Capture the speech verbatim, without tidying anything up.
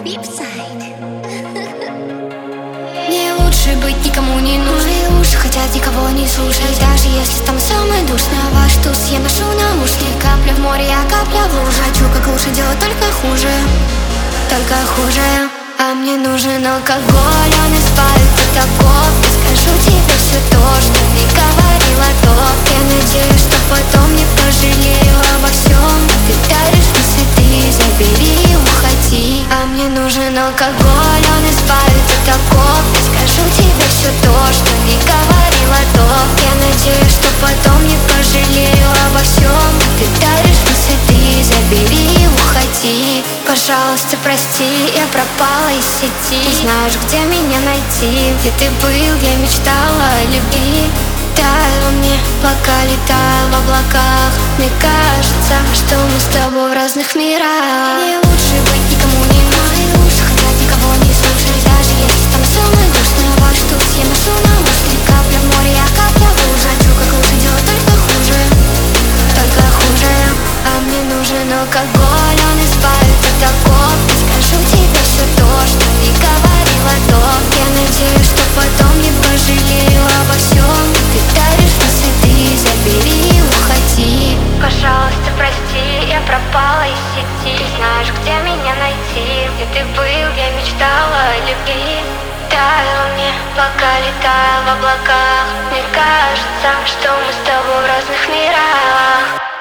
Мне лучше быть никому не нужной, уши хотят никого не слушать. Даже если там самый душный ваш туз, я ношу наушник. Капля в море, я капля в луже. Хочу как лучше, делать только хуже, только хуже. А мне нужен алкоголь, он избавит от оков. Я скажу тебе все то, что не говорила то. Я надеюсь, что потом не пожалею обо всем. Ты даришь высоты, забери, уходи. А мне нужен алкоголь, он избавит от оков. Я скажу тебе все то, что не говорила то. Я надеюсь, что потом не пожалею обо всем. Ты даришь высоты, забери, уходи. Пожалуйста, прости, я пропала из сети. Ты знаешь, где меня найти? Где ты был, я мечтала о любви. Таял мне, пока летал в облаках. Мне кажется, что мы с тобой в разных мирах. Мне лучше быть никому не нужной, лучше хотят никого не слушать. Даже если там самый душный ваш туз, я ношу наушник. Капля в море, я капля в луже. Хочу как лучше, делать только хуже, только хуже. А мне нужен алкоголь, он избавит от оков. Я скажу тебе все то, что не говорила то. Я надеюсь, что потом не пожалею обо всем. Ты даришь высоты, забери, уходи. Пожалуйста, прости, я пропала из сети. Ты знаешь, где меня найти? Где ты был, я мечтала о любви. Таял мне, пока летал в облаках. Мне кажется, что мы с тобой в разных мирах.